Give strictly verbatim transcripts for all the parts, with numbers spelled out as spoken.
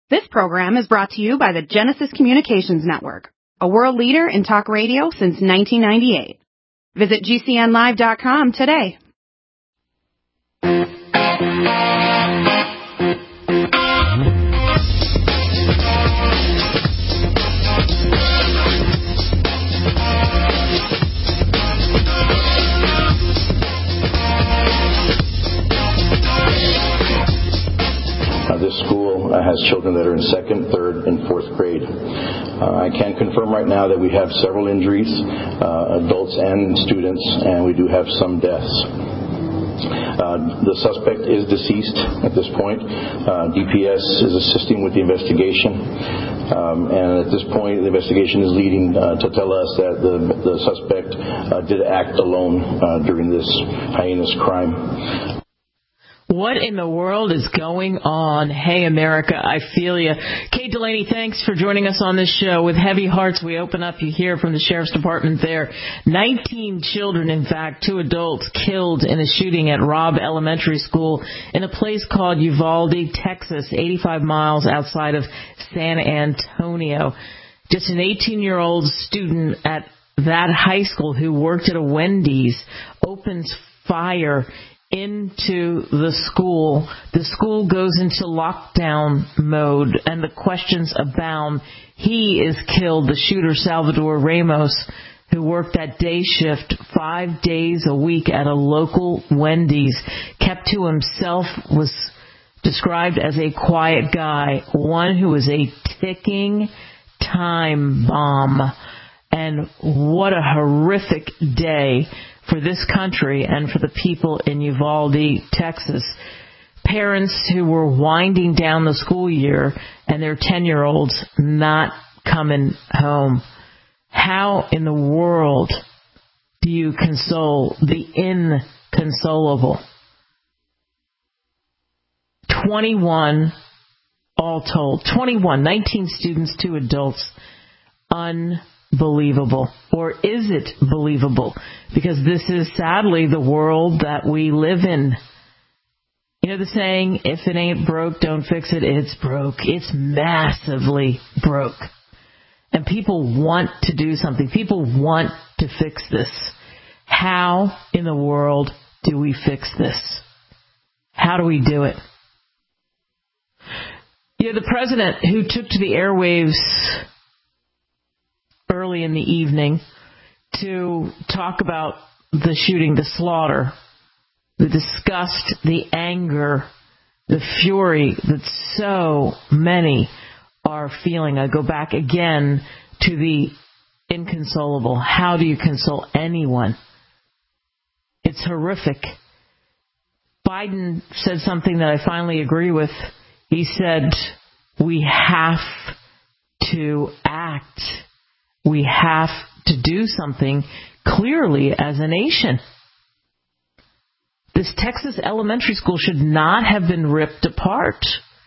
This program is brought to you by the Genesis Communications Network, a world leader in talk radio since nineteen ninety-eight. Visit G C N live dot com today. This school uh, has children that are in second, third, and fourth grade. Uh, I can confirm right now that we have several injuries, uh, adults and students, and we do have some deaths. Uh, the suspect is deceased at this point. Uh, D P S is assisting with the investigation. Um, and at this point, the investigation is leading uh, to tell us that the, the suspect uh, did act alone uh, during this heinous crime. What in the world is going on? Hey, America, I feel you. Kate Delaney, thanks for joining us on this show. With heavy hearts, we open up. You hear from the Sheriff's Department there. nineteen children, in fact, two adults killed in a shooting at Robb Elementary School in a place called Uvalde, Texas, eighty-five miles outside of San Antonio. Just an eighteen-year-old student at that high school who worked at a Wendy's opens fire into the school. The school goes into lockdown mode, and the questions abound. He is killed, the shooter, Salvador Ramos, who worked that day shift five days a week at a local Wendy's, kept to himself, was described as a quiet guy, one who was a ticking time bomb. And what a horrific day for this country and for the people in Uvalde, Texas. Parents who were winding down the school year and their ten-year-olds not coming home. How in the world do you console the inconsolable? twenty-one all told. twenty-one, nineteen students, two adults. Unbelievable. Or is it believable? Because this is sadly the world that we live in. You know the saying, if it ain't broke, don't fix it. It's broke. It's massively broke. And people want to do something. People want to fix this. How in the world do we fix this? How do we do it? You know, the president who took to the airwaves early in the evening to talk about the shooting, the slaughter, the disgust, the anger, the fury that so many are feeling. I go back again to the inconsolable. How do you console anyone? It's horrific. Biden said something that I finally agree with. He said, we have to act. We have to do something clearly as a nation. This Texas elementary school should not have been ripped apart.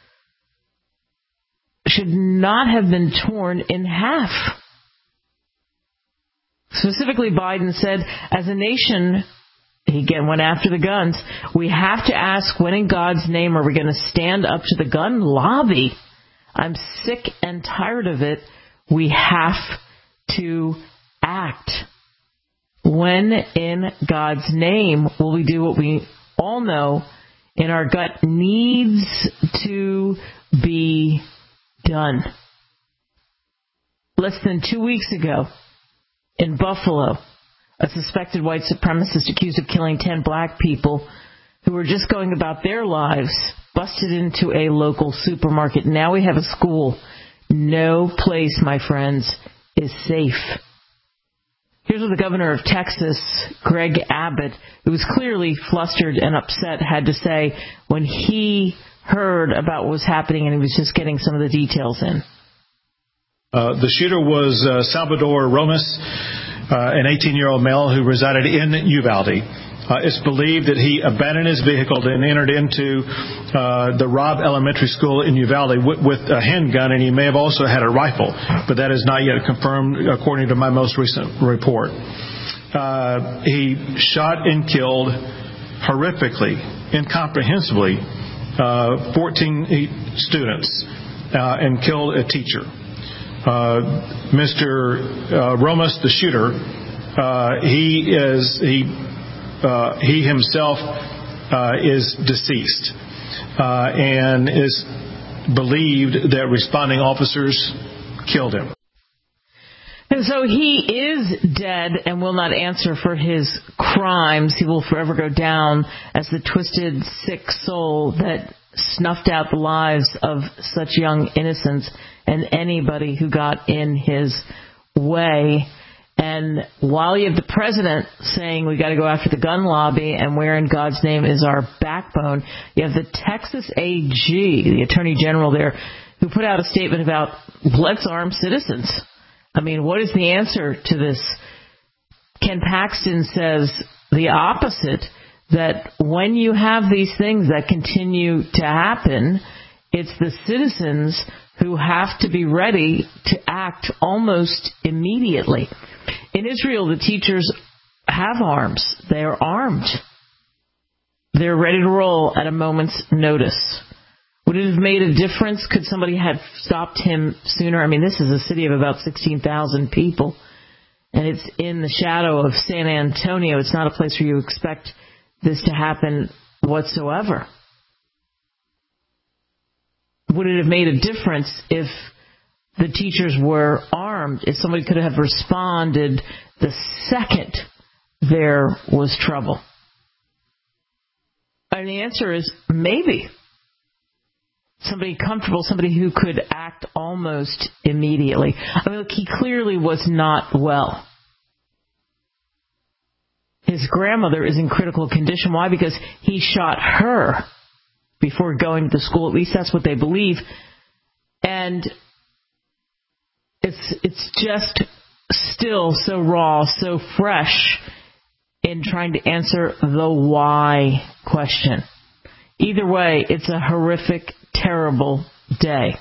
Should not have been torn in half. Specifically, Biden said, as a nation, he again went after the guns, we have to ask, when in God's name are we going to stand up to the gun lobby? I'm sick and tired of it. We have to act. When in God's name will we do what we all know in our gut needs to be done? Less than two weeks ago in Buffalo, a suspected white supremacist accused of killing ten black people who were just going about their lives busted into a local supermarket. Now we have a school. No place, my friends, is safe. Here's what the governor of Texas, Greg Abbott, who was clearly flustered and upset, had to say when he heard about what was happening and he was just getting some of the details in. Uh, the shooter was uh, Salvador Ramos, uh, an eighteen-year-old male who resided in Uvalde. Uh, it's believed that he abandoned his vehicle and entered into uh, the Robb Elementary School in Uvalde with, with a handgun, and he may have also had a rifle, but that is not yet confirmed according to my most recent report. Uh, he shot and killed horrifically, incomprehensibly, uh, fourteen students. uh, and killed a teacher. Uh, Mister Uh, Romas, the shooter, uh, he is he uh, he himself uh, is deceased uh, and is believed that responding officers killed him. And so he is dead and will not answer for his crimes. He will forever go down as the twisted, sick soul that snuffed out the lives of such young innocents and anybody who got in his way. And while you have the president saying we got to go after the gun lobby and where in God's name is our backbone, you have the Texas A G, the Attorney General there, who put out a statement about let's arm citizens. I mean, what is the answer to this? Ken Paxton says the opposite, that when you have these things that continue to happen, it's the citizens who have to be ready to act almost immediately. In Israel, the teachers have arms. They are armed. They're ready to roll at a moment's notice. Would it have made a difference? Could somebody have stopped him sooner? I mean, this is a city of about sixteen thousand people, and it's in the shadow of San Antonio. It's not a place where you expect this to happen whatsoever. Would it have made a difference if the teachers were armed, if somebody could have responded the second there was trouble? And the answer is maybe. Somebody comfortable, somebody who could act almost immediately. I mean, look, he clearly was not well. His grandmother is in critical condition. Why? Because he shot her before going to school. At least that's what they believe. And it's it's just still so raw, so fresh in trying to answer the why question. Either way, it's a horrific, terrible day.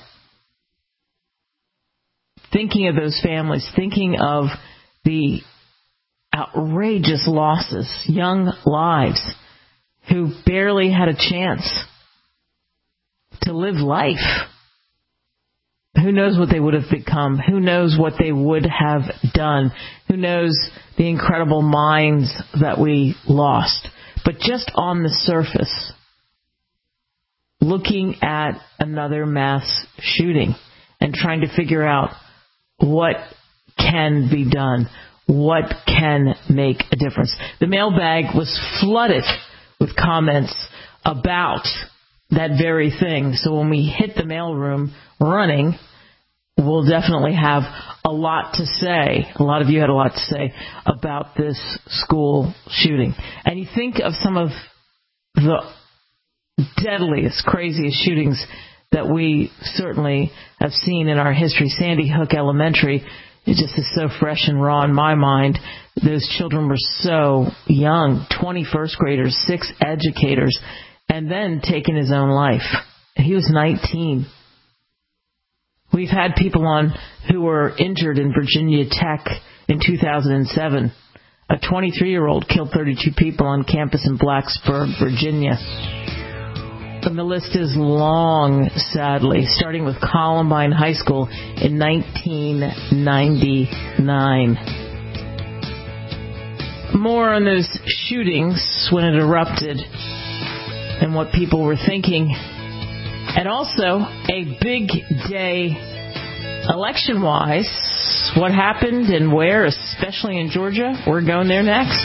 Thinking of those families, thinking of the outrageous losses, young lives who barely had a chance to live life. Who knows what they would have become? Who knows what they would have done? Who knows the incredible minds that we lost? But just on the surface, looking at another mass shooting and trying to figure out what can be done, what can make a difference. The mailbag was flooded with comments about that very thing. So when we hit the mailroom running, we'll definitely have a lot to say. A lot of you had a lot to say about this school shooting. And you think of some of the deadliest, craziest shootings that we certainly have seen in our history. Sandy Hook Elementary, it just is so fresh and raw in my mind. Those children were so young, twenty first graders, six educators, and then taking his own life. He was nineteen. We've had people on who were injured in Virginia Tech in two thousand seven. A twenty-three-year-old killed thirty-two people on campus in Blacksburg, Virginia. And the list is long, sadly, starting with Columbine High School in nineteen ninety-nine. More on those shootings when it erupted and what people were thinking. And also a big day election-wise. What happened and where, especially in Georgia? We're going there next.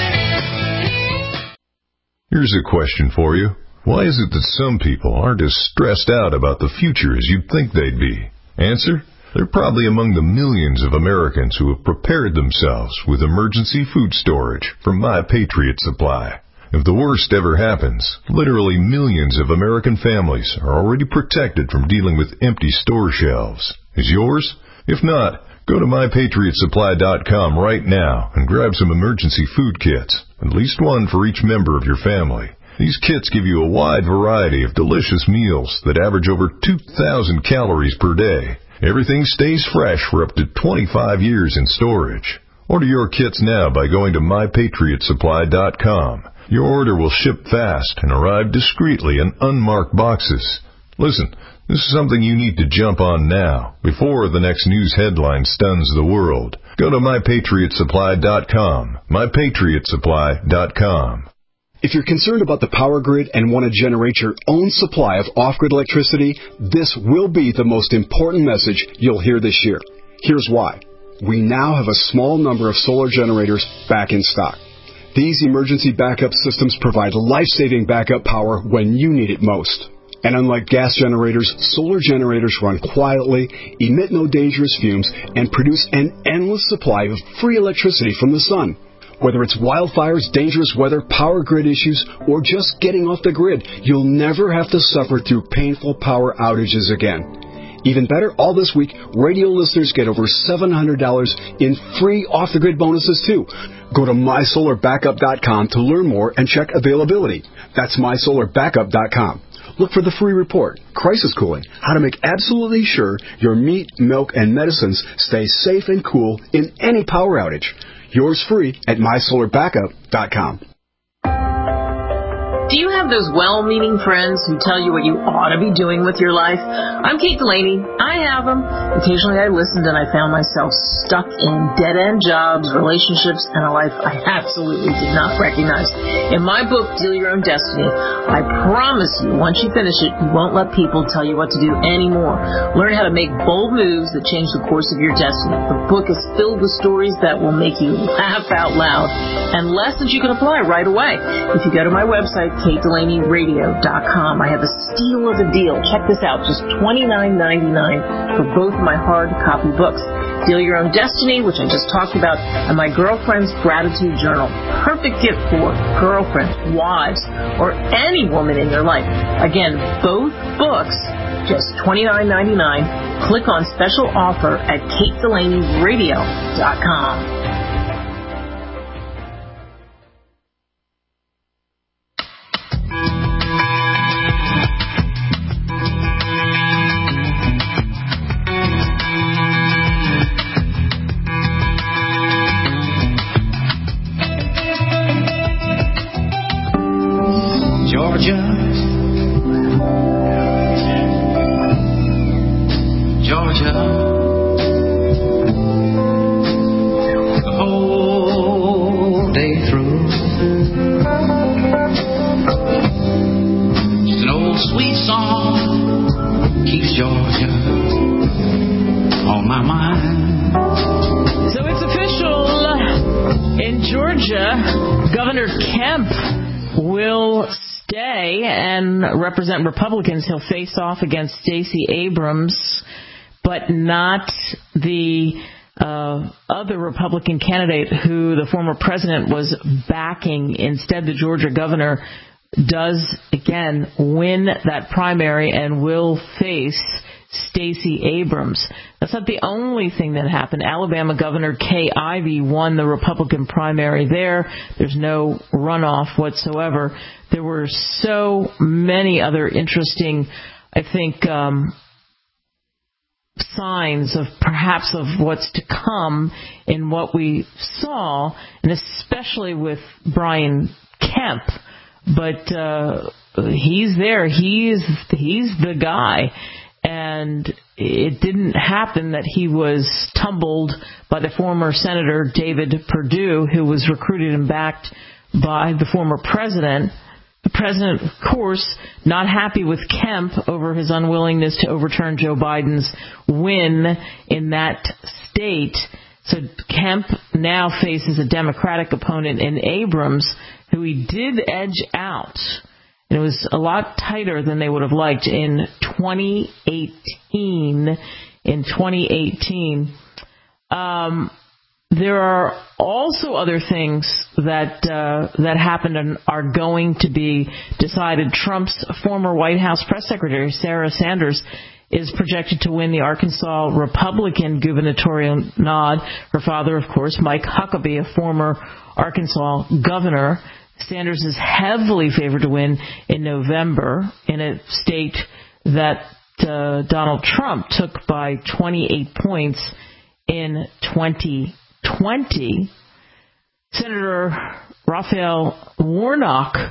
Here's a question for you. Why is it that some people aren't as stressed out about the future as you'd think they'd be? Answer: they're probably among the millions of Americans who have prepared themselves with emergency food storage from My Patriot Supply. If the worst ever happens, literally millions of American families are already protected from dealing with empty store shelves. Is yours? If not, go to my patriot supply dot com right now and grab some emergency food kits, at least one for each member of your family. These kits give you a wide variety of delicious meals that average over two thousand calories per day. Everything stays fresh for up to twenty-five years in storage. Order your kits now by going to my patriot supply dot com. Your order will ship fast and arrive discreetly in unmarked boxes. Listen, This is something you need to jump on now, before the next news headline stuns the world. Go to my patriot supply dot com. my patriot supply dot com. If you're concerned about the power grid and want to generate your own supply of off-grid electricity, this will be the most important message you'll hear this year. Here's why. We now have a small number of solar generators back in stock. These emergency backup systems provide life-saving backup power when you need it most. And unlike gas generators, solar generators run quietly, emit no dangerous fumes, and produce an endless supply of free electricity from the sun. Whether it's wildfires, dangerous weather, power grid issues, or just getting off the grid, you'll never have to suffer through painful power outages again. Even better, all this week, radio listeners get over seven hundred dollars in free off-the-grid bonuses, too. Go to my solar backup dot com to learn more and check availability. That's my solar backup dot com. Look for the free report, Crisis Cooling, how to make absolutely sure your meat, milk, and medicines stay safe and cool in any power outage. Yours free at my solar backup dot com. Do you have those well-meaning friends who tell you what you ought to be doing with your life? I'm Kate Delaney. I have them. Occasionally I listened and I found myself stuck in dead-end jobs, relationships, and a life I absolutely did not recognize. In my book, Deal Your Own Destiny, I promise you, once you finish it, you won't let people tell you what to do anymore. Learn how to make bold moves that change the course of your destiny. The book is filled with stories that will make you laugh out loud and lessons you can apply right away. If you go to my website, kate delaney radio dot com. I have a steal of a deal. Check this out, just twenty-nine ninety-nine for both of my hard copy books. Deal Your Own Destiny, which I just talked about, and my Girlfriend's Gratitude Journal. Perfect gift for girlfriends, wives, or any woman in your life. Again, both books, just twenty-nine ninety-nine. Click on special offer at kate delaney radio dot com. Represent Republicans. He'll face off against Stacey Abrams, but not the uh, other Republican candidate who the former president was backing. Instead, the Georgia governor does, again, win that primary and will face Stacey Abrams. That's not the only thing that happened. Alabama Governor Kay Ivey won the Republican primary there. There's no runoff whatsoever. There were so many other interesting, I think, um, signs of perhaps of what's to come in what we saw, and especially with Brian Kemp. But uh, he's there. He's he's the guy. And it didn't happen that he was tumbled by the former Senator David Perdue, who was recruited and backed by the former president. The president, of course, not happy with Kemp over his unwillingness to overturn Joe Biden's win in that state. So Kemp now faces a Democratic opponent in Abrams, who he did edge out. And it was a lot tighter than they would have liked in twenty eighteen. In twenty eighteen, um, there are also other things that uh, that happened and are going to be decided. Trump's former White House press secretary, Sarah Sanders, is projected to win the Arkansas Republican gubernatorial nod. Her father, of course, Mike Huckabee, a former Arkansas governor. Sanders is heavily favored to win in November in a state that uh, Donald Trump took by twenty-eight points in twenty twenty. Senator Raphael Warnock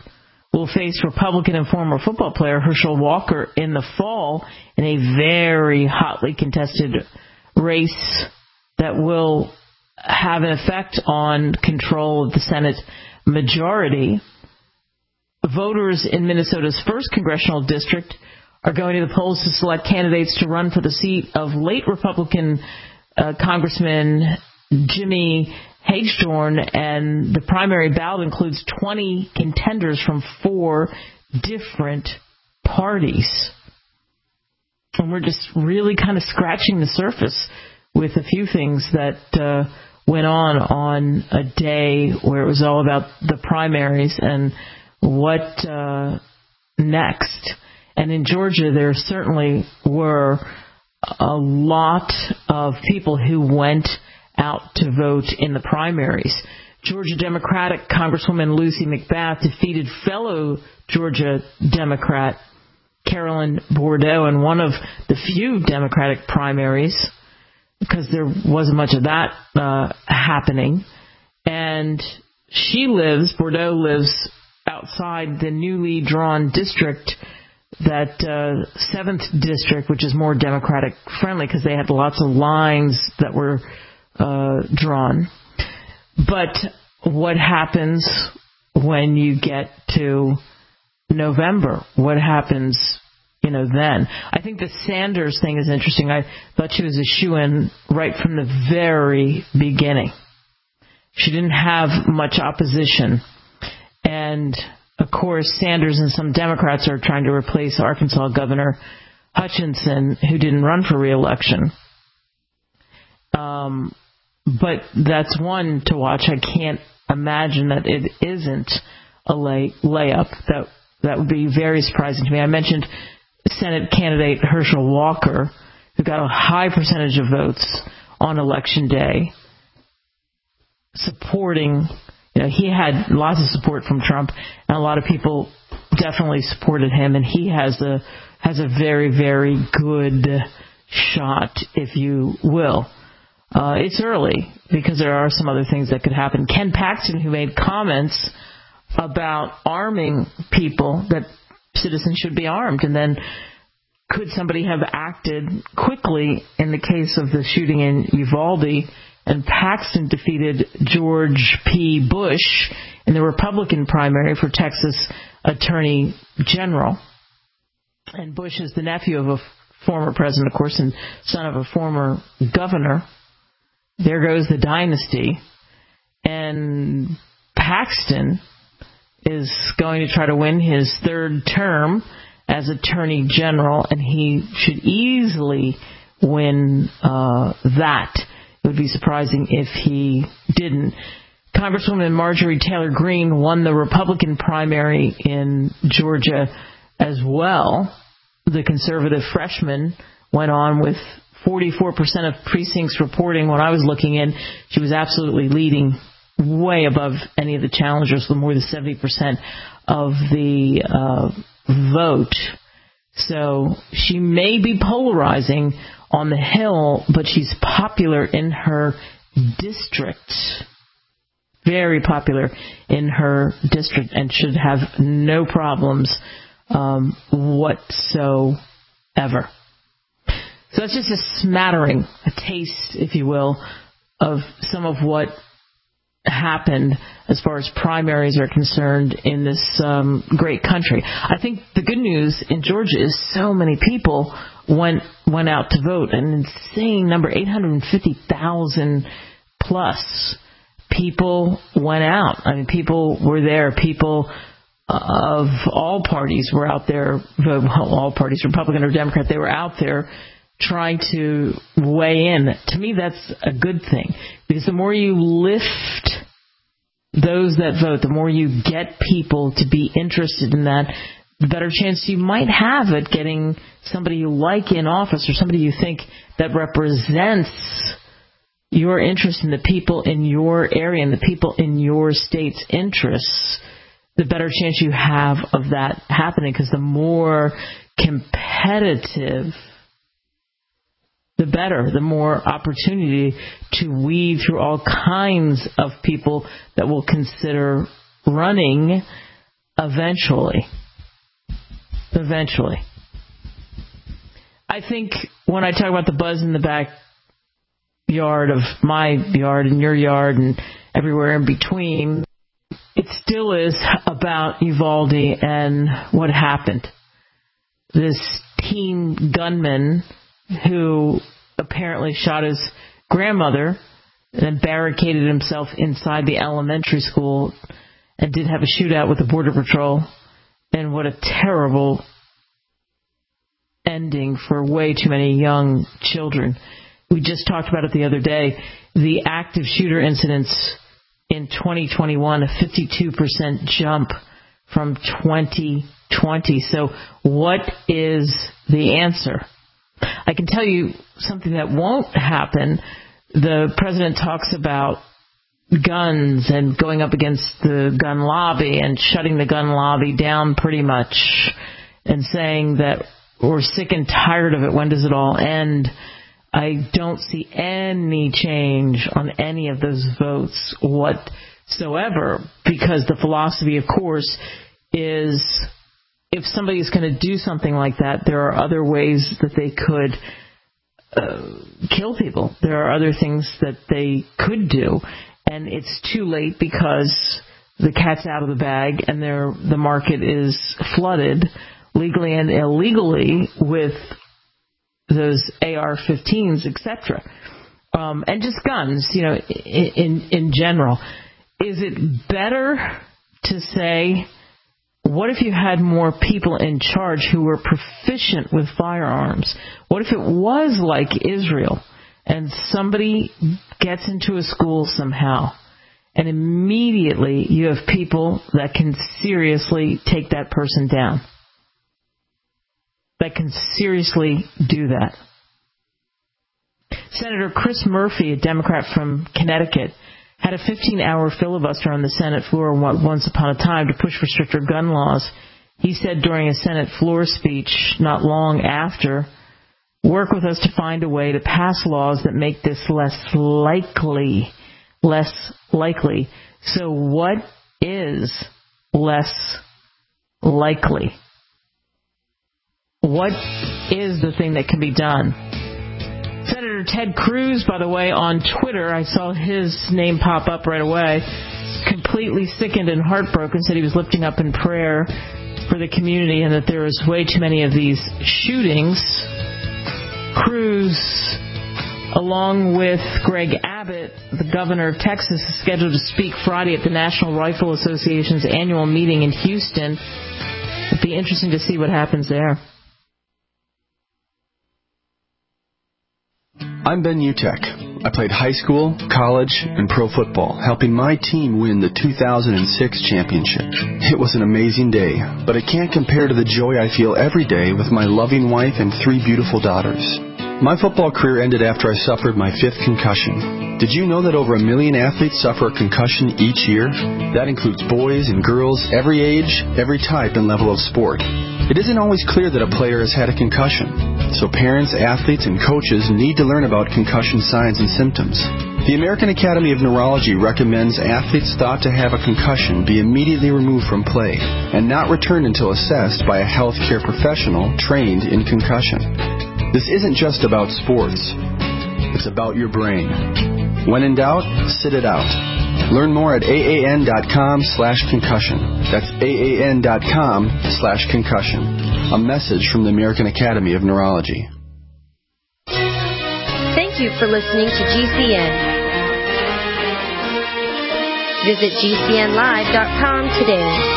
will face Republican and former football player Herschel Walker in the fall in a very hotly contested race that will have an effect on control of the Senate majority. Voters in Minnesota's first congressional district are going to the polls to select candidates to run for the seat of late Republican uh, Congressman Jimmy Hagedorn, and the primary ballot includes twenty contenders from four different parties. And we're just really kind of scratching the surface with a few things that uh, went on on a day where it was all about the primaries and what uh, next. And in Georgia, there certainly were a lot of people who went out to vote in the primaries. Georgia Democratic Congresswoman Lucy McBath defeated fellow Georgia Democrat Carolyn Bourdeaux in one of the few Democratic primaries, because there wasn't much of that uh, happening. And she lives, Bourdeaux lives outside the newly drawn district, that uh, seventh district, which is more Democratic friendly because they had lots of lines that were uh, drawn. But what happens when you get to November? What happens, you know, then? I think the Sanders thing is interesting. I thought she was a shoo-in right from the very beginning. She didn't have much opposition. And, of course, Sanders and some Democrats are trying to replace Arkansas Governor Hutchinson, who didn't run for re-election. Um, but that's one to watch. I can't imagine that it isn't a lay, layup. That that would be very surprising to me. I mentioned Senate candidate Herschel Walker, who got a high percentage of votes on Election Day, supporting, you know, he had lots of support from Trump, and a lot of people definitely supported him, and he has a has a very, very good shot, if you will. Uh, it's early, because there are some other things that could happen. Ken Paxton, who made comments about arming people, that citizens should be armed, and then could somebody have acted quickly in the case of the shooting in Uvalde? And Paxton defeated George P. Bush in the Republican primary for Texas Attorney General. And Bush is the nephew of a former president, of course, and son of a former governor. There goes the dynasty. And Paxton is going to try to win his third term as Attorney General, and he should easily win uh, that. It would be surprising if he didn't. Congresswoman Marjorie Taylor Greene won the Republican primary in Georgia as well. The conservative freshman went on with forty-four percent of precincts reporting. When I was looking in, she was absolutely leading, way above any of the challengers, with more than seventy percent of the uh, vote. So she may be polarizing on the Hill, but she's popular in her district. Very popular in her district, and should have no problems um, whatsoever. So that's just a smattering, a taste, if you will, of some of what happened as far as primaries are concerned in this um, great country. I think the good news in Georgia is so many people went went out to vote, an insane number, eight hundred fifty thousand plus people went out. I mean, people were there. People of all parties were out there. Well, all parties, Republican or Democrat, they were out there trying to weigh in. To me, that's a good thing, because the more you lift those that vote, the more you get people to be interested in that, the better chance you might have at getting somebody you like in office, or somebody you think that represents your interest in the people in your area and the people in your state's interests. The better chance you have of that happening, because the more competitive, the better, the more opportunity to weed through all kinds of people that will consider running eventually. Eventually. I think when I talk about the buzz in the backyard of my yard and your yard and everywhere in between, it still is about Uvalde and what happened. This teen gunman who apparently shot his grandmother and then barricaded himself inside the elementary school and did have a shootout with the Border Patrol. And what a terrible ending for way too many young children. We just talked about it the other day. The active shooter incidents in twenty twenty-one, a fifty-two percent jump from twenty twenty. So what is the answer? I can tell you something that won't happen. The president talks about guns and going up against the gun lobby and shutting the gun lobby down pretty much and saying that we're sick and tired of it. When does it all end? I don't see any change on any of those votes whatsoever, because the philosophy, of course, is if somebody is going to do something like that, there are other ways that they could uh, kill people. There are other things that they could do, and it's too late because the cat's out of the bag and the market is flooded legally and illegally with those A R fifteens, et cetera. Um, and just guns, you know, in, in general. Is it better to say, what if you had more people in charge who were proficient with firearms? What if it was like Israel and somebody gets into a school somehow and immediately you have people that can seriously take that person down? That can seriously do that. Senator Chris Murphy, a Democrat from Connecticut, had a fifteen-hour filibuster on the Senate floor once upon a time to push for stricter gun laws. He said during a Senate floor speech not long after, work with us to find a way to pass laws that make this less likely. Less likely. So what is less likely? What is the thing that can be done? Senator Ted Cruz, by the way, on Twitter, I saw his name pop up right away, completely sickened and heartbroken, said he was lifting up in prayer for the community and that there was way too many of these shootings. Cruz, along with Greg Abbott, the governor of Texas, is scheduled to speak Friday at the National Rifle Association's annual meeting in Houston. It'd be interesting to see what happens there. I'm Ben Utek. I played high school, college, and pro football, helping my team win the two thousand six championship. It was an amazing day, but it can't compare to the joy I feel every day with my loving wife and three beautiful daughters. My football career ended after I suffered my fifth concussion. Did you know that over a million athletes suffer a concussion each year? That includes boys and girls, every age, every type and level of sport. It isn't always clear that a player has had a concussion, so parents, athletes, and coaches need to learn about concussion signs and symptoms. The American Academy of Neurology recommends athletes thought to have a concussion be immediately removed from play and not returned until assessed by a healthcare professional trained in concussion. This isn't just about sports. It's about your brain. When in doubt, sit it out. Learn more at aan.com slash concussion. That's aan.com slash concussion. A message from the American Academy of Neurology. Thank you for listening to G C N. Visit G C N live dot com today.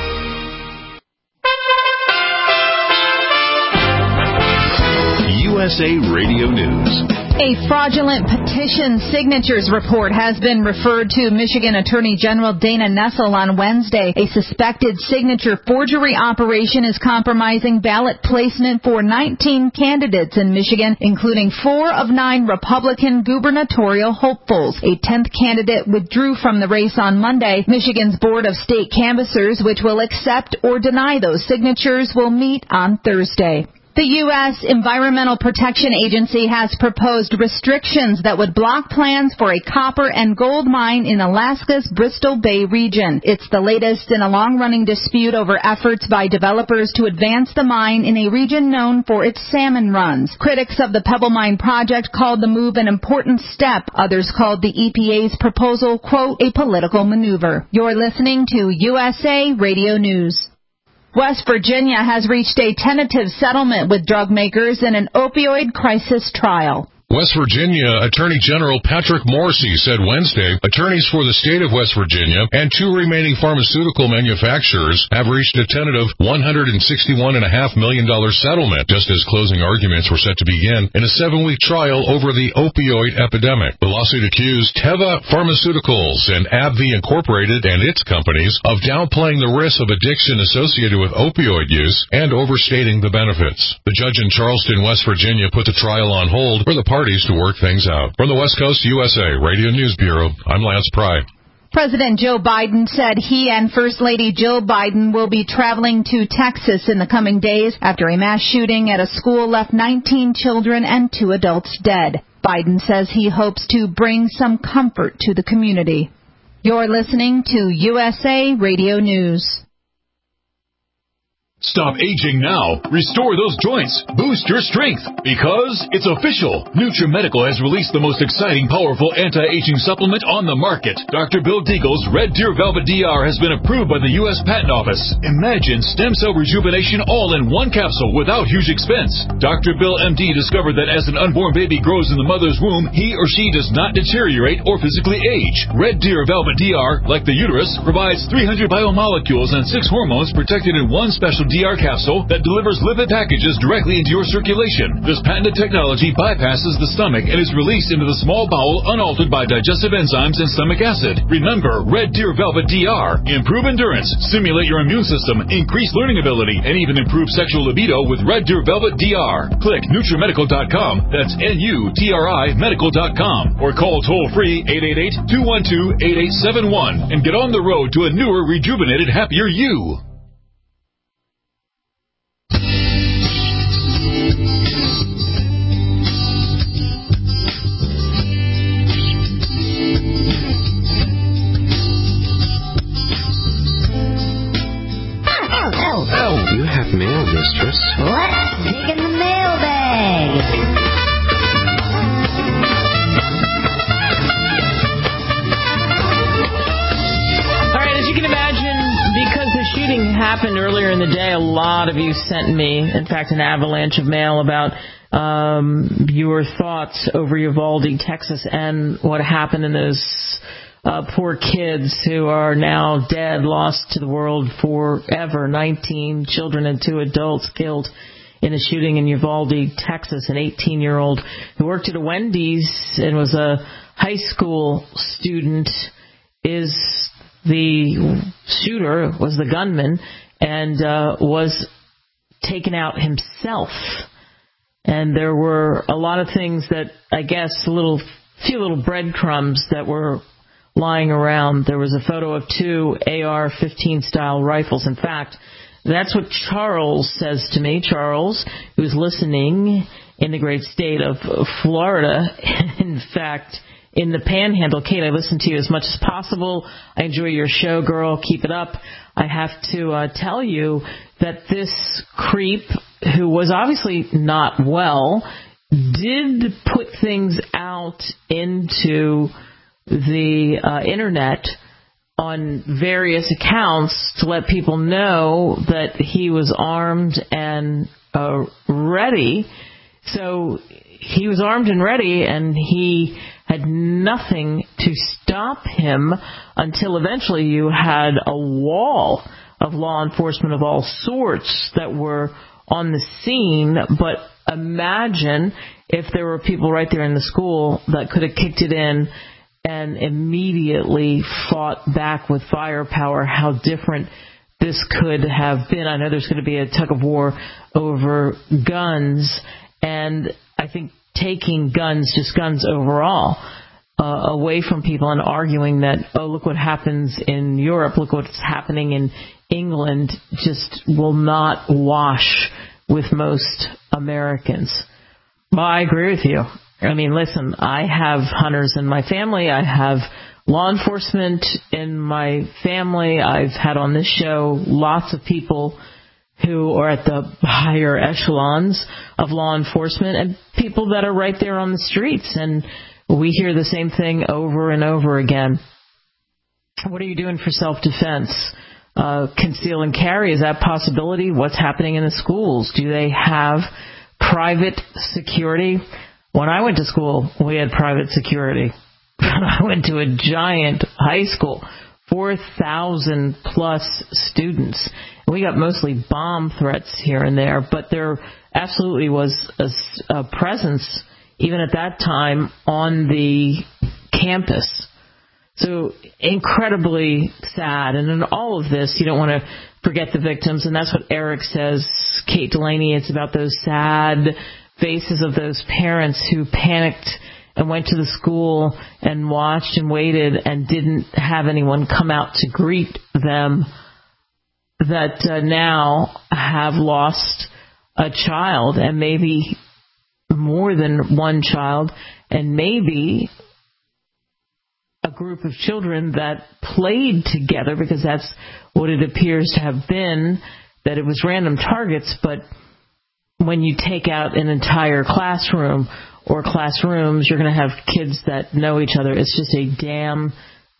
U S A Radio News. A fraudulent petition signatures report has been referred to Michigan Attorney General Dana Nessel on Wednesday. A suspected signature forgery operation is compromising ballot placement for nineteen candidates in Michigan, including four of nine Republican gubernatorial hopefuls. A tenth candidate withdrew from the race on Monday. Michigan's Board of State Canvassers, which will accept or deny those signatures, will meet on Thursday. The U S Environmental Protection Agency has proposed restrictions that would block plans for a copper and gold mine in Alaska's Bristol Bay region. It's the latest in a long-running dispute over efforts by developers to advance the mine in a region known for its salmon runs. Critics of the Pebble Mine project called the move an important step. Others called the E P A's proposal, quote, a political maneuver. You're listening to U S A Radio News. West Virginia has reached a tentative settlement with drug makers in an opioid crisis trial. West Virginia Attorney General Patrick Morrisey said Wednesday attorneys for the state of West Virginia and two remaining pharmaceutical manufacturers have reached a tentative one hundred sixty-one point five million dollars settlement, just as closing arguments were set to begin in a seven-week trial over the opioid epidemic. The lawsuit accused Teva Pharmaceuticals and AbbVie Incorporated and its companies of downplaying the risk of addiction associated with opioid use and overstating the benefits. The judge in Charleston, West Virginia, put the trial on hold for the parties to work things out. From the West Coast U S A Radio News Bureau, I'm Lance Pry. President Joe Biden said he and First Lady Jill Biden will be traveling to Texas in the coming days after a mass shooting at a school left nineteen children and two adults dead. Biden says he hopes to bring some comfort to the community. You're listening to U S A Radio News. Stop aging now. Restore those joints. Boost your strength. Because it's official. NutriMedical has released the most exciting, powerful anti-aging supplement on the market. Doctor Bill Deagle's Red Deer Velvet D R has been approved by the U S Patent Office. Imagine stem cell rejuvenation all in one capsule without huge expense. Doctor Bill M D discovered that as an unborn baby grows in the mother's womb, he or she does not deteriorate or physically age. Red Deer Velvet D R, like the uterus, provides three hundred biomolecules and six hormones protected in one special D R capsule that delivers lipid packages directly into your circulation. This patented technology bypasses the stomach and is released into the small bowel unaltered by digestive enzymes and stomach acid. Remember, Red Deer Velvet D R. Improve endurance, stimulate your immune system, increase learning ability, and even improve sexual libido with Red Deer Velvet D R. Click NutriMedical dot com, that's N U T R I medical dot com, or call toll-free eight eight eight, two one two, eight eight seven one and get on the road to a newer, rejuvenated, happier you. You have mail, mistress. Let's dig in the mailbag. All right, as you can imagine, because the shooting happened earlier in the day, a lot of you sent me, in fact, an avalanche of mail about um, your thoughts over Uvalde, Texas, and what happened in those Uh, poor kids who are now dead, lost to the world forever. nineteen children and two adults killed in a shooting in Uvalde, Texas. An eighteen-year-old who worked at a Wendy's and was a high school student is the shooter, was the gunman, and uh, was taken out himself. And there were a lot of things that, I guess, a little, few little breadcrumbs that were lying around. There was a photo of two A R fifteen style rifles. In fact, that's what Charles says to me. Charles, who's listening in the great state of Florida, in fact, in the Panhandle. Kate, I listen to you as much as possible. I enjoy your show, girl. Keep it up. I have to uh, tell you that this creep, who was obviously not well, did put things out into the uh, internet on various accounts to let people know that he was armed and uh, ready. So he was armed and ready, and he had nothing to stop him until eventually you had a wall of law enforcement of all sorts that were on the scene. But imagine if there were people right there in the school that could have kicked it in and immediately fought back with firepower, how different this could have been. I know there's going to be a tug of war over guns, and I think taking guns, just guns overall, uh, away from people and arguing that, oh, look what happens in Europe, look what's happening in England, just will not wash with most Americans. Well, I agree with you. I mean, listen, I have hunters in my family. I have law enforcement in my family. I've had on this show lots of people who are at the higher echelons of law enforcement and people that are right there on the streets. And we hear the same thing over and over again. What are you doing for self-defense? Uh, conceal and carry, is that a possibility? What's happening in the schools? Do they have private security? When I went to school, we had private security. I went to a giant high school, four thousand plus students. We got mostly bomb threats here and there, but there absolutely was a, a presence, even at that time, on the campus. So incredibly sad. And in all of this, you don't want to forget the victims. And that's what Eric says, Kate Delaney. It's about those sad faces of those parents who panicked and went to the school and watched and waited and didn't have anyone come out to greet them, that uh, now have lost a child, and maybe more than one child, and maybe a group of children that played together, because that's what it appears to have been, that it was random targets. But when you take out an entire classroom or classrooms, you're going to have kids that know each other. It's just a damn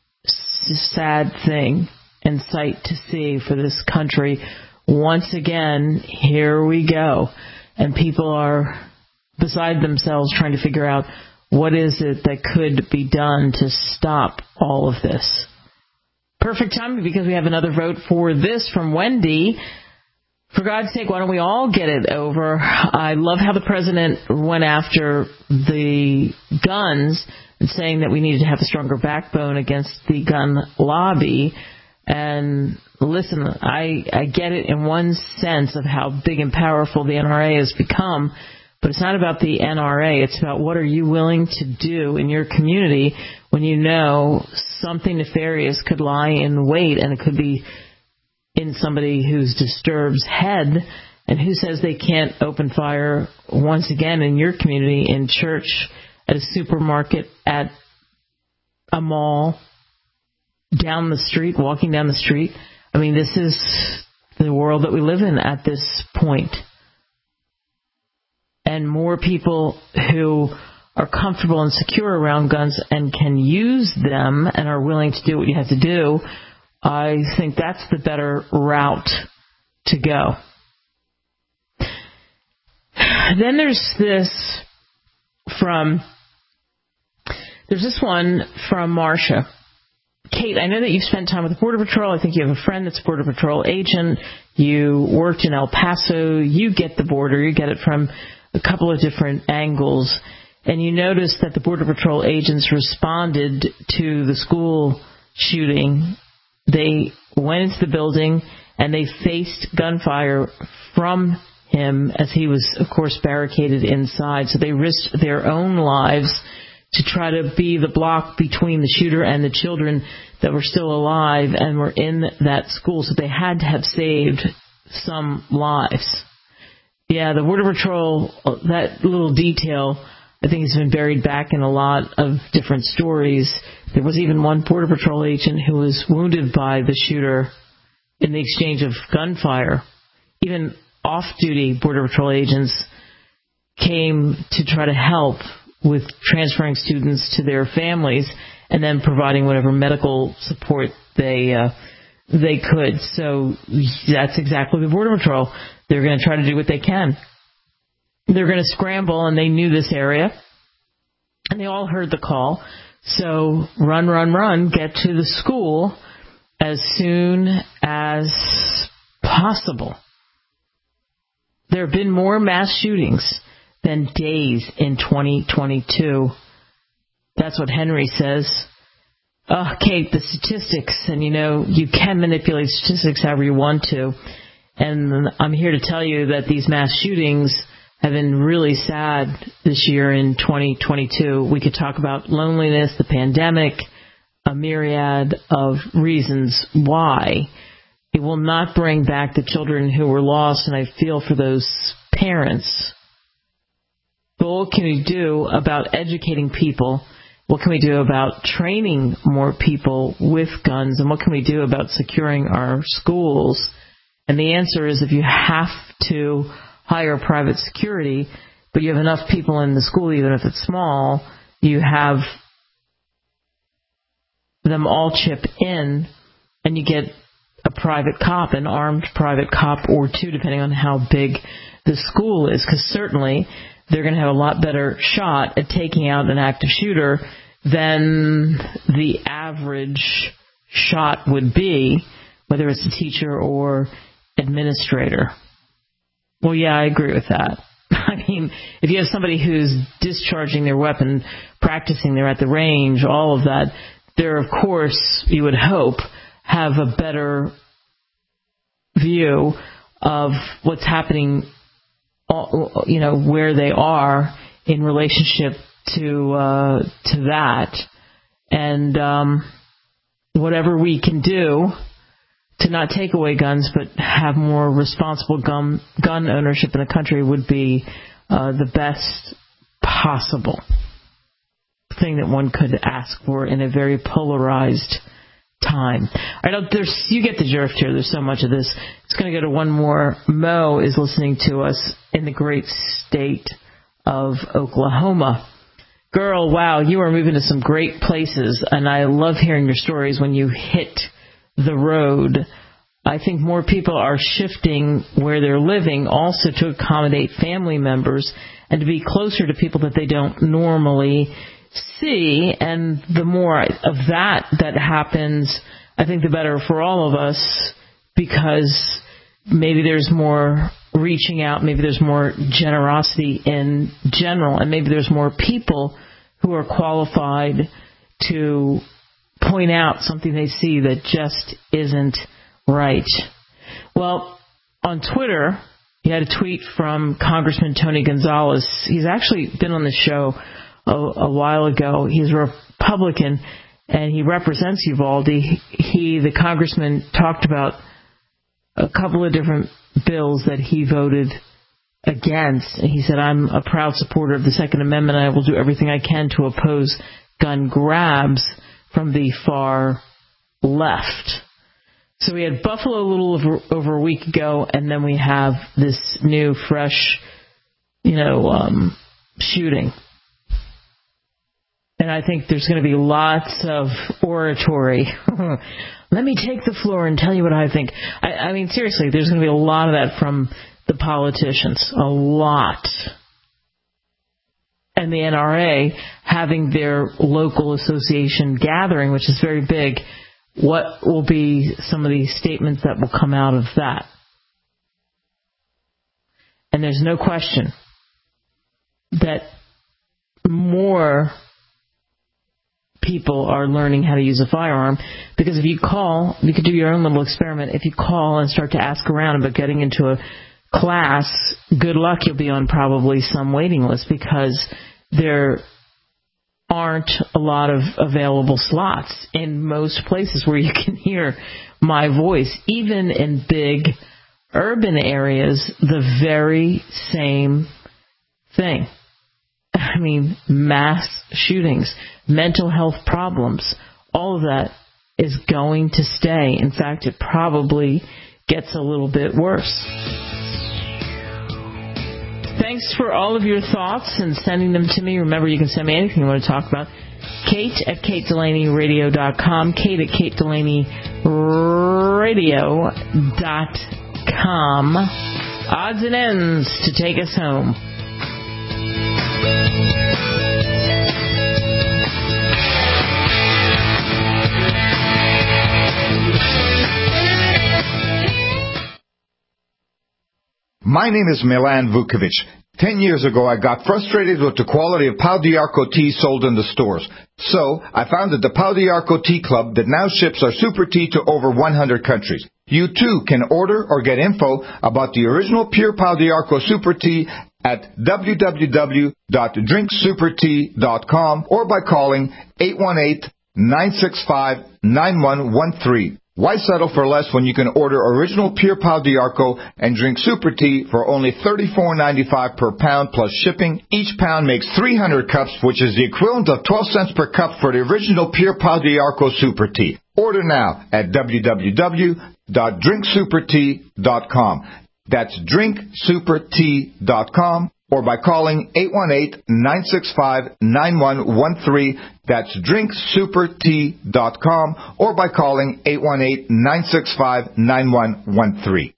sad thing and sight to see for this country. Once again, here we go. And people are beside themselves trying to figure out what is it that could be done to stop all of this. Perfect timing, because we have another vote for this from Wendy. For God's sake, why don't we all get it over? I love how the president went after the guns and saying that we needed to have a stronger backbone against the gun lobby. And listen, I, I get it in one sense of how big and powerful the N R A has become, but it's not about the N R A. It's about what are you willing to do in your community when you know something nefarious could lie in wait, and it could be in somebody who's Disturbed's head, and who says they can't open fire once again in your community, in church, at a supermarket, at a mall, down the street, walking down the street. I mean, this is the world that we live in at this point. And more people who are comfortable and secure around guns and can use them and are willing to do what you have to do, I think that's the better route to go. Then there's this from, there's this one from Marcia. Kate, I know that you've spent time with the Border Patrol. I think you have a friend that's a Border Patrol agent. You worked in El Paso. You get the border. You get it from a couple of different angles. And you noticed that the Border Patrol agents responded to the school shooting. They went into the building and they faced gunfire from him as he was, of course, barricaded inside. So they risked their own lives to try to be the block between the shooter and the children that were still alive and were in that school. So they had to have saved some lives. Yeah, the Border Patrol, that little detail, I think, has been buried back in a lot of different stories. There was even one Border Patrol agent who was wounded by the shooter in the exchange of gunfire. Even off-duty Border Patrol agents came to try to help with transferring students to their families and then providing whatever medical support they uh, they could. So that's exactly the Border Patrol. They're going to try to do what they can. They're going to scramble, and they knew this area, and they all heard the call. So run, run, run, get to the school as soon as possible. There have been more mass shootings than days in twenty twenty-two. That's what Henry says. Oh, Kate, the statistics, and you know, you can manipulate statistics however you want to. And I'm here to tell you that these mass shootings have been really sad this year in twenty twenty-two. We could talk about loneliness, the pandemic, a myriad of reasons why. It will not bring back the children who were lost, and I feel for those parents. But what can we do about educating people? What can we do about training more people with guns? And what can we do about securing our schools? And the answer is, if you have to hire private security, but you have enough people in the school, even if it's small, you have them all chip in, and you get a private cop, an armed private cop or two, depending on how big the school is, because certainly they're going to have a lot better shot at taking out an active shooter than the average shot would be, whether it's a teacher or administrator. Well, yeah, I agree with that. I mean, if you have somebody who's discharging their weapon, practicing, they're at the range, all of that, they're, of course, you would hope, have a better view of what's happening, you know, where they are in relationship to uh, to that. And um, whatever we can do to not take away guns but have more responsible gun, gun ownership in the country would be uh, the best possible thing that one could ask for in a very polarized time. I don't. There's you get the drift here. There's so much of this. It's going to go to one more. Mo is listening to us in the great state of Oklahoma. Girl, wow, you are moving to some great places, and I love hearing your stories when you hit the road. I think more people are shifting where they're living also to accommodate family members and to be closer to people that they don't normally see. And the more of that that happens, I think the better for all of us, because maybe there's more reaching out, maybe there's more generosity in general, and maybe there's more people who are qualified to point out something they see that just isn't right. Well, on Twitter, you had a tweet from Congressman Tony Gonzalez. He's actually been on the show a, a while ago. He's a Republican, and he represents Uvalde. He, the congressman, talked about a couple of different bills that he voted against. He said, I'm a proud supporter of the Second Amendment. I will do everything I can to oppose gun grabs from the far left. So we had Buffalo a little over, over a week ago, and then we have this new, fresh, you know, um, shooting. And I think there's going to be lots of oratory. Let me take the floor and tell you what I think. I, I mean, seriously, there's going to be a lot of that from the politicians. A lot. And the N R A having their local association gathering, which is very big. What will be some of the statements that will come out of that? And there's no question that more people are learning how to use a firearm, because if you call, you could do your own little experiment. If you call and start to ask around about getting into a class, good luck, you'll be on probably some waiting list, because there aren't a lot of available slots in most places where you can hear my voice. Even in big urban areas, the very same thing. I mean, mass shootings, mental health problems, all of that is going to stay. In fact, it probably gets a little bit worse. Thanks for all of your thoughts and sending them to me. Remember, you can send me anything you want to talk about. Kate at Kate Delaney Radio dot com. Kate at Kate Delaney Radio dot com. Odds and ends to take us home. My name is Milan Vukovic. Ten years ago, I got frustrated with the quality of Pau d'Arco tea sold in the stores. So, I founded the Pau d'Arco Tea Club that now ships our super tea to over one hundred countries. You too can order or get info about the original pure Pau d'Arco super tea at w w w dot drink super tea dot com or by calling eight one eight, nine six five, nine one one three. Why settle for less when you can order original Pure Pau D'Arco and drink Super Tea for only thirty-four ninety-five per pound plus shipping? Each pound makes three hundred cups, which is the equivalent of twelve cents per cup for the original Pure Pau D'Arco Super Tea. Order now at w w w dot drink super tea dot com. That's drink super tea dot com. Or by calling eight one eight, nine six five, nine one one three. That's drink super tea dot com. Or by calling eight one eight, nine six five, nine one one three.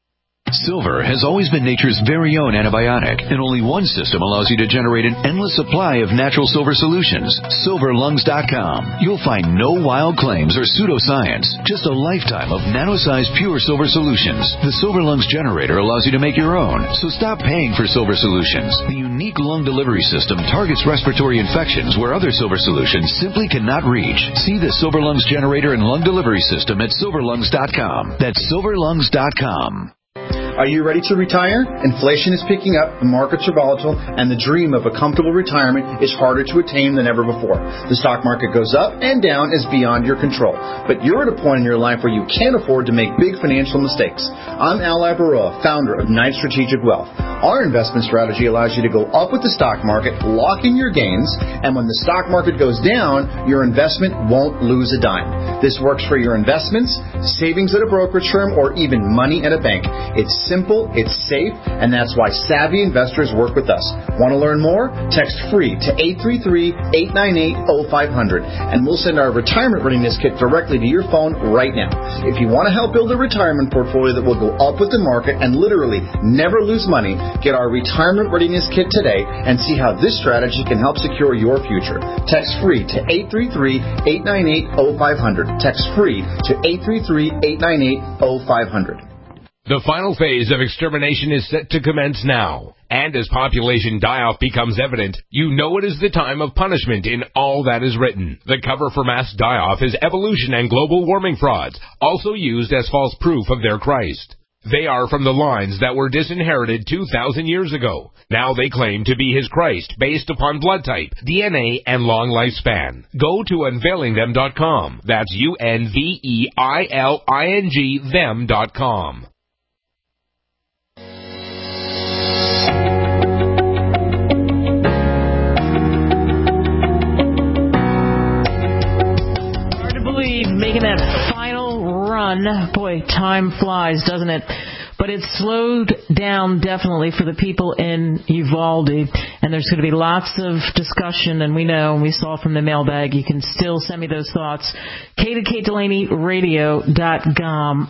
Silver has always been nature's very own antibiotic, and only one system allows you to generate an endless supply of natural silver solutions. silver lungs dot com. You'll find no wild claims or pseudoscience, just a lifetime of nano-sized pure silver solutions. The Silver Lungs generator allows you to make your own, so stop paying for silver solutions. The unique lung delivery system targets respiratory infections where other silver solutions simply cannot reach. See the Silver Lungs generator and lung delivery system at silver lungs dot com. That's silver lungs dot com. Are you ready to retire? Inflation is picking up, the markets are volatile, and the dream of a comfortable retirement is harder to attain than ever before. The stock market goes up and down is beyond your control. But you're at a point in your life where you can't afford to make big financial mistakes. I'm Al Labaroa, founder of Knight Strategic Wealth. Our investment strategy allows you to go up with the stock market, lock in your gains, and when the stock market goes down, your investment won't lose a dime. This works for your investments, savings at a brokerage firm, or even money at a bank. It's simple, it's safe, and that's why savvy investors work with us. Want to learn more? Text FREE to eight three three, eight nine eight, oh five hundred, and we'll send our retirement readiness kit directly to your phone right now. If you want to help build a retirement portfolio that will go up with the market and literally never lose money, get our retirement readiness kit today and see how this strategy can help secure your future. Text FREE to eight three three, eight nine eight, oh five hundred. Text FREE to eight three three, eight nine eight, oh five hundred. The final phase of extermination is set to commence now. And as population die-off becomes evident, you know it is the time of punishment in all that is written. The cover for mass die-off is evolution and global warming frauds, also used as false proof of their Christ. They are from the lines that were disinherited two thousand years ago. Now they claim to be his Christ based upon blood type, D N A, and long lifespan. Go to unveiling them dot com. That's U N V E I L I N G them dot com. Making that final run. Boy, time flies, doesn't it? But it's slowed down definitely for the people in Uvalde. And there's going to be lots of discussion. And we know, and we saw from the mailbag, you can still send me those thoughts. Kate at Kate Delaney Radio dot com.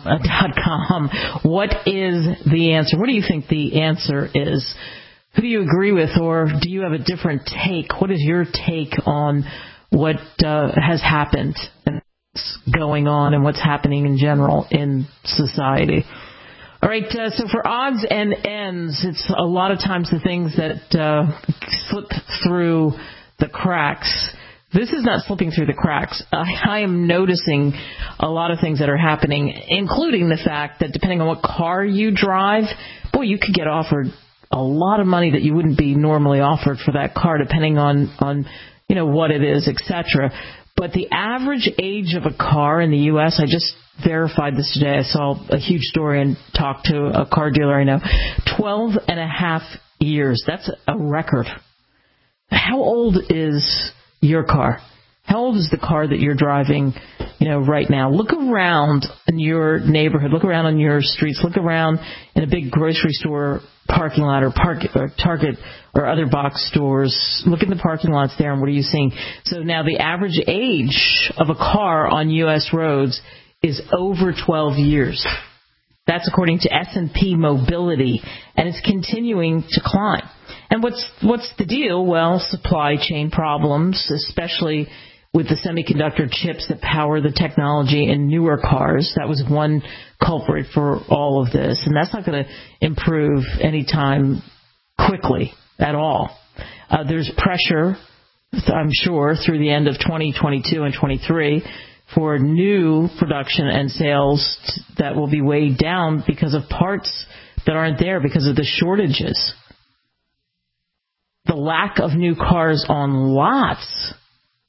What is the answer? What do you think the answer is? Who do you agree with, or do you have a different take? What is your take on what uh, has happened and what's going on and what's happening in general in society? All right, uh, so for odds and ends, it's a lot of times the things that uh, slip through the cracks. This is not slipping through the cracks. I, I am noticing a lot of things that are happening, including the fact that depending on what car you drive, boy, you could get offered a lot of money that you wouldn't be normally offered for that car, depending on, on you know, what it is, et cetera. But the average age of a car in the U S, I just verified this today. I saw a huge story and talked to a car dealer I know. twelve and a half years. That's a record. How old is your car? How old is the car that you're driving, you know, right now? Look around in your neighborhood. Look around on your streets. Look around in a big grocery store parking lot or, park, or Target or other box stores. Look at the parking lots there, and what are you seeing? So now the average age of a car on U S roads is over twelve years. That's according to S and P Mobility, and it's continuing to climb. And what's what's the deal? Well, supply chain problems, especially with the semiconductor chips that power the technology in newer cars. That was one culprit for all of this, and that's not going to improve anytime quickly at all. Uh, there's pressure, I'm sure, through the end of twenty twenty-two and twenty-three for new production and sales that will be weighed down because of parts that aren't there because of the shortages. The lack of new cars on lots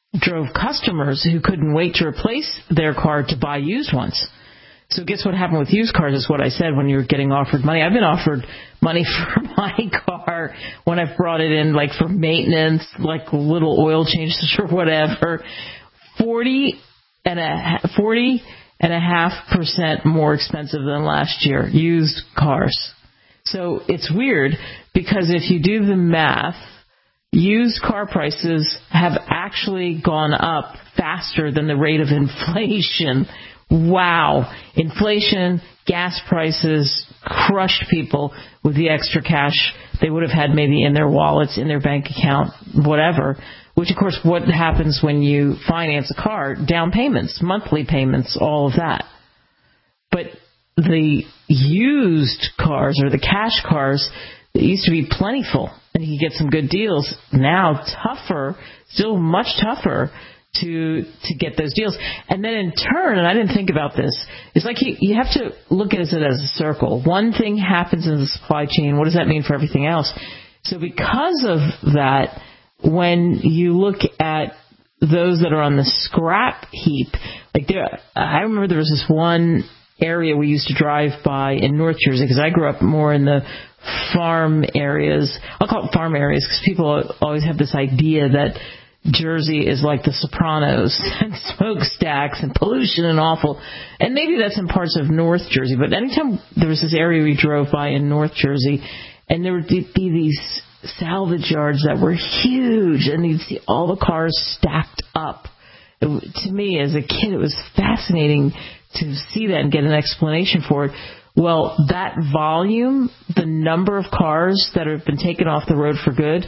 drove customers who couldn't wait to replace their car to buy used ones. So guess what happened with used cars is what I said when you were getting offered money. I've been offered money for my car when I've brought it in, like for maintenance, like little oil changes or whatever. Forty and a forty and a half percent more expensive than last year, used cars. So it's weird because if you do the math, used car prices have actually gone up faster than the rate of inflation. Wow. Inflation, gas prices crushed people with the extra cash they would have had maybe in their wallets, in their bank account, whatever. Which, of course, what happens when you finance a car? Down payments, monthly payments, all of that. But the used cars or the cash cars, it used to be plentiful and you could get some good deals. Now, tougher, still much tougher to to get those deals. And then in turn, and I didn't think about this, it's like you, you have to look at it as a circle. One thing happens in the supply chain. What does that mean for everything else? So because of that, when you look at those that are on the scrap heap, like there, I remember there was this one area we used to drive by in North Jersey, because I grew up more in the farm areas. I'll call it farm areas because people always have this idea that Jersey is like the Sopranos and smokestacks and pollution and awful. And maybe that's in parts of North Jersey, but anytime there was this area we drove by in North Jersey, and there would be these salvage yards that were huge, and you'd see all the cars stacked up. It, to me, as a kid, it was fascinating to see that and get an explanation for it. Well, that volume, the number of cars that have been taken off the road for good,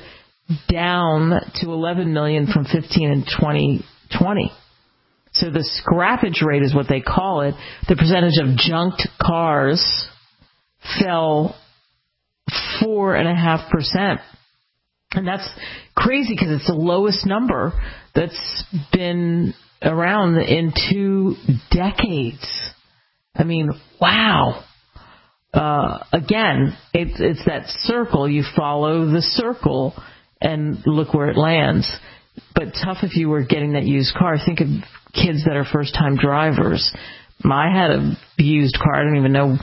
down to eleven million from fifteen in twenty twenty. So the scrappage rate is what they call it. The percentage of junked cars fell four and a half percent. And that's crazy because it's the lowest number that's been around in two decades. I mean, wow. Uh, again, it's, it's that circle. You follow the circle and look where it lands. But tough if you were getting that used car. Think of kids that are first-time drivers. I had a used car. I don't even know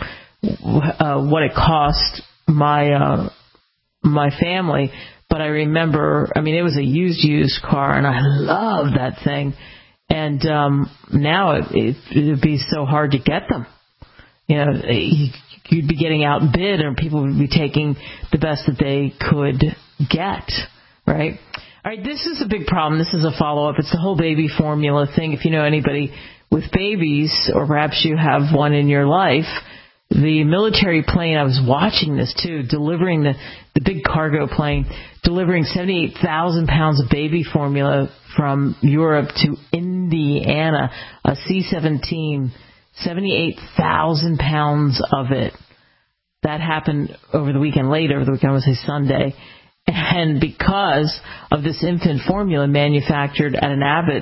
uh, what it cost my uh, my family, but I remember, I mean, it was a used, used car, and I loved that thing. And um, now it, it, it would be so hard to get them. You know, you'd be getting outbid, and people would be taking the best that they could get, right? All right, this is a big problem. This is a follow-up. It's the whole baby formula thing. If you know anybody with babies, or perhaps you have one in your life, the military plane, I was watching this too, delivering the, the big cargo plane, delivering seventy-eight thousand pounds of baby formula from Europe to Indiana, a C seventeen, seventy-eight thousand pounds of it. That happened over the weekend, late over the weekend, I would say Sunday. And because of this infant formula manufactured at an Abbott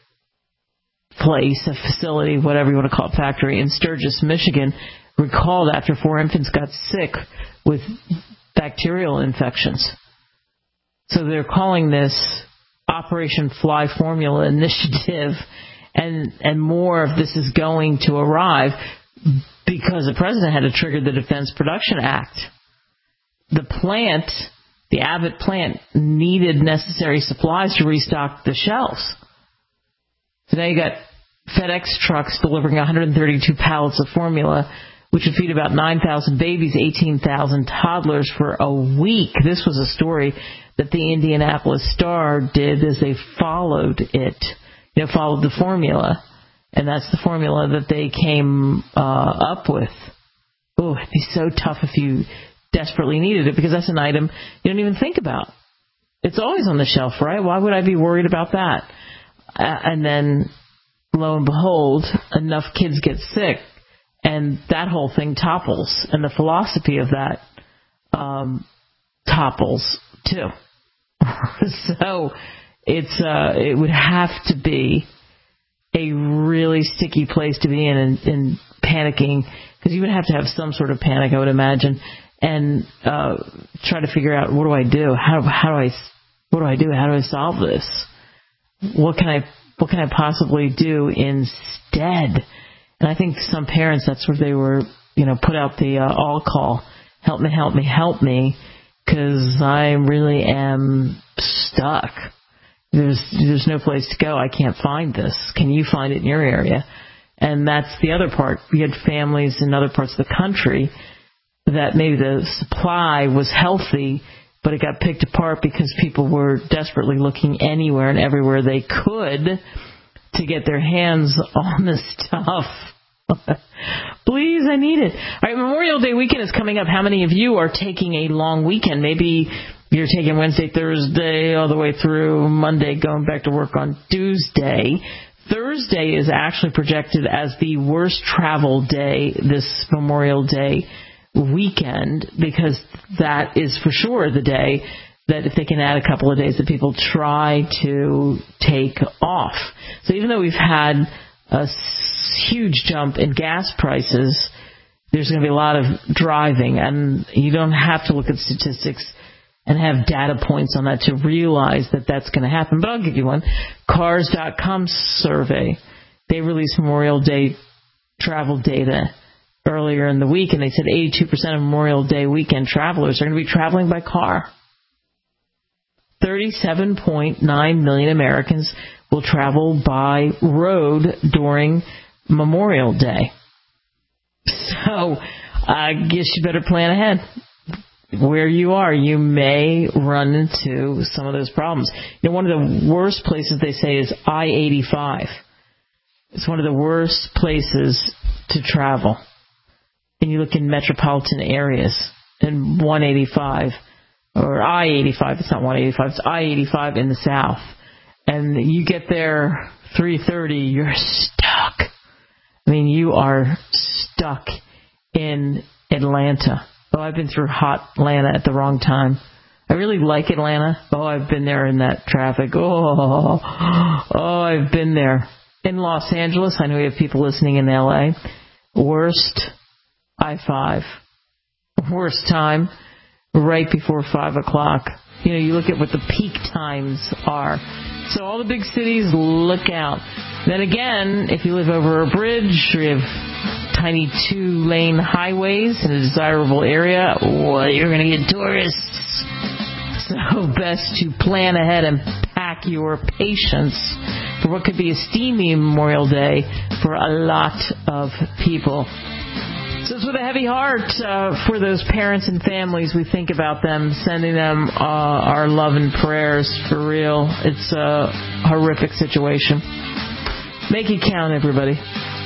place, a facility, whatever you want to call it, factory in Sturgis, Michigan, recalled after four infants got sick with bacterial infections. So they're calling this Operation Fly Formula Initiative, and and more of this is going to arrive because the president had to trigger the Defense Production Act. The plant, the Abbott plant, needed necessary supplies to restock the shelves. So now you got FedEx trucks delivering one hundred thirty-two pallets of formula, which would feed about nine thousand babies, eighteen thousand toddlers for a week. This was a story that the Indianapolis Star did as they followed it, you know, followed the formula. And that's the formula that they came uh, up with. Oh, it'd be so tough if you desperately needed it, because that's an item you don't even think about. It's always on the shelf, right? Why would I be worried about that? Uh, and then, lo and behold, enough kids get sick, and that whole thing topples, and the philosophy of that um, topples too. So it's uh, it would have to be a really sticky place to be in, and, and panicking, because you would have to have some sort of panic, I would imagine, and uh, try to figure out, what do I do? How how do I what do I do? How do I solve this? what can I what can I possibly do instead? And I think some parents, that's where they were, you know, put out the uh, all call, help me, help me, help me, because I really am stuck. There's there's no place to go. I can't find this. Can you find it in your area? And that's the other part. We had families in other parts of the country that maybe the supply was healthy, but it got picked apart because people were desperately looking anywhere and everywhere they could to get their hands on this stuff. Please, I need it. All right, Memorial Day weekend is coming up. How many of you are taking a long weekend? Maybe you're taking Wednesday, Thursday, all the way through Monday, going back to work on Tuesday. Thursday is actually projected as the worst travel day this Memorial Day weekend, because that is for sure the day that if they can add a couple of days that people try to take off. So even though we've had a huge jump in gas prices, there's going to be a lot of driving, and you don't have to look at statistics and have data points on that to realize that that's going to happen. But I'll give you one. Cars dot com survey, they released Memorial Day travel data earlier in the week, and they said eighty-two percent of Memorial Day weekend travelers are going to be traveling by car. thirty-seven point nine million Americans will travel by road during Memorial Day. So I guess you better plan ahead. Where you are, you may run into some of those problems. You know, one of the worst places they say is I eighty-five. It's one of the worst places to travel. And you look in metropolitan areas, and one eighty-five, or I eighty-five, it's not one eighty-five, it's I eighty-five in the south. And you get there three thirty, you're stuck. I mean, you are stuck in Atlanta. Oh, I've been through hot Atlanta at the wrong time. I really like Atlanta. Oh, I've been there in that traffic. Oh, oh, I've been there. In Los Angeles, I know we have people listening in L A. Worst I five. Worst time, right before five o'clock. You know, you look at what the peak times are. So all the big cities, look out. Then again, if you live over a bridge or you have tiny two-lane highways in a desirable area, well, you're going to get tourists. So best to plan ahead and pack your patience for what could be a steamy Memorial Day for a lot of people. So it's with a heavy heart uh, for those parents and families. We think about them, sending them uh, our love and prayers for real. It's a horrific situation. Make it count, everybody.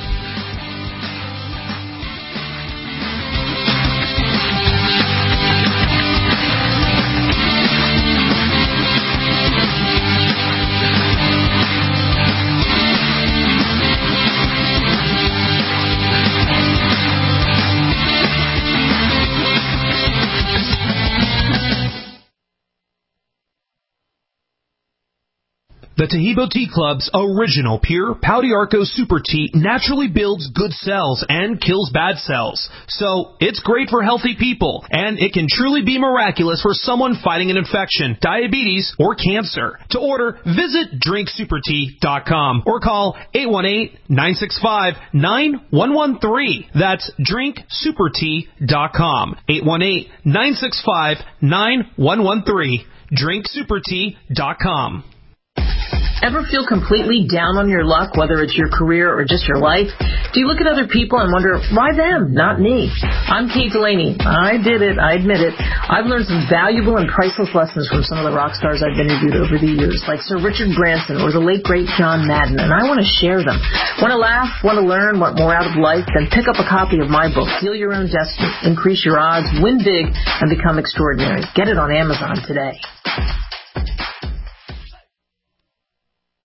The Taheebo Tea Club's original pure Pau d'Arco Super Tea naturally builds good cells and kills bad cells. So it's great for healthy people, and it can truly be miraculous for someone fighting an infection, diabetes, or cancer. To order, visit drink super tea dot com or call eight one eight, nine six five, nine one one three. That's drink super tea dot com. eight one eight, nine six five, nine one one three. drink super tea dot com. Ever feel completely down on your luck, whether it's your career or just your life? Do you look at other people and wonder, why them, not me? I'm Kate Delaney. I did it. I admit it. I've learned some valuable and priceless lessons from some of the rock stars I've interviewed over the years, like Sir Richard Branson or the late, great John Madden, and I want to share them. Want to laugh? Want to learn? Want more out of life? Then pick up a copy of my book, Heal Your Own Destiny, Increase Your Odds, Win Big, and Become Extraordinary. Get it on Amazon today.